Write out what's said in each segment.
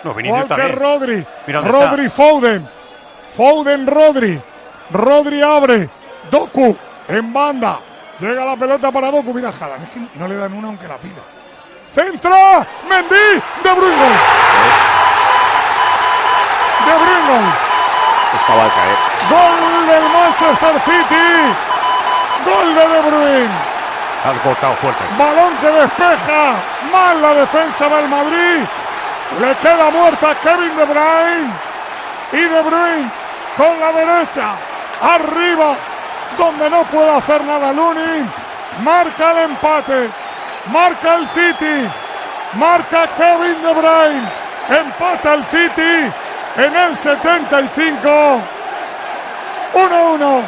No, Vinicius Walker también. Rodri. Mira dónde Rodri Foden. Foden Rodri. Rodri abre. Doku en banda. Llega la pelota para Doku. Mira Haaland. Es que no le dan una aunque la pida. Centra. Mendy. De Bruyne. De Bruyne. Estaba al caer. Gol del Manchester City. Gol de Bruyne. Al cortado fuerte. Balón que despeja. Mal la defensa del Madrid. Le queda muerta Kevin De Bruyne. Y De Bruyne con la derecha. Arriba. Donde no puede hacer nada Lunin. Marca el empate. Marca el City. Marca Kevin De Bruyne. Empata el City en el 75. 1-1.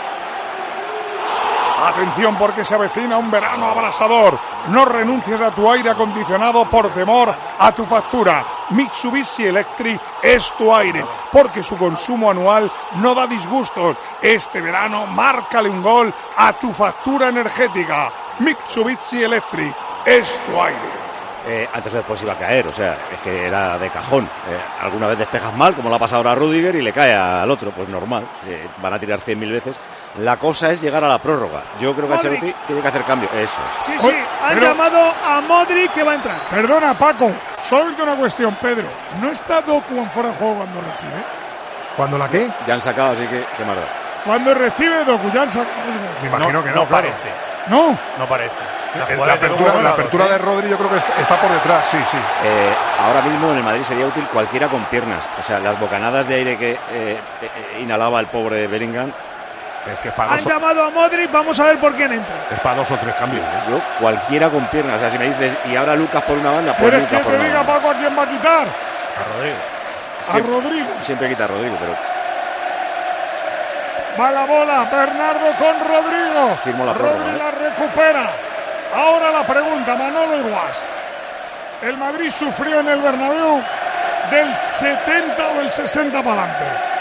Atención porque se avecina un verano abrasador. No renuncies a tu aire acondicionado por temor a tu factura. Mitsubishi Electric es tu aire, porque su consumo anual no da disgustos. Este verano márcale un gol a tu factura energética. Mitsubishi Electric es tu aire. Antes o después iba a caer, o sea, es que era de cajón. Alguna vez despejas mal, como lo ha pasado ahora a Rüdiger, y le cae al otro, pues normal. Van a tirar 100.000 veces. La cosa es llegar a la prórroga. Yo creo que Ancelotti tiene que hacer cambio. Eso. Sí, han llamado a Modric que va a entrar. Perdona, Paco, solamente una cuestión, Pedro. ¿No está Doku en fuera de juego cuando recibe? ¿Cuándo la qué? Ya han sacado, así que qué más da. Cuando recibe Doku, ya han sacado. Me imagino que no, no claro. parece. ¿No? No parece. La apertura de Rodri yo creo que está por detrás, sí. Ahora mismo en el Madrid sería útil cualquiera con piernas. O sea, las bocanadas de aire que inhalaba el pobre Bellingham. Es que es para Han llamado a Modric, vamos a ver por quién entra. Es para 2 o 3 cambios. Yo, cualquiera con piernas. O sea, si me dices, y ahora Lucas por una banda, pues ¿Quieres Lucas que por te una diga, banda. Paco, a quién va a quitar? A Rodrigo. A Rodrigo. Siempre quita a Rodrigo, pero Va la bola, Bernardo con Rodrigo. Firmo la prórroga, Rodrigo la recupera. Ahora la pregunta, Manolo Iguas. ¿El Madrid sufrió en el Bernabéu del 70 o del 60 para adelante?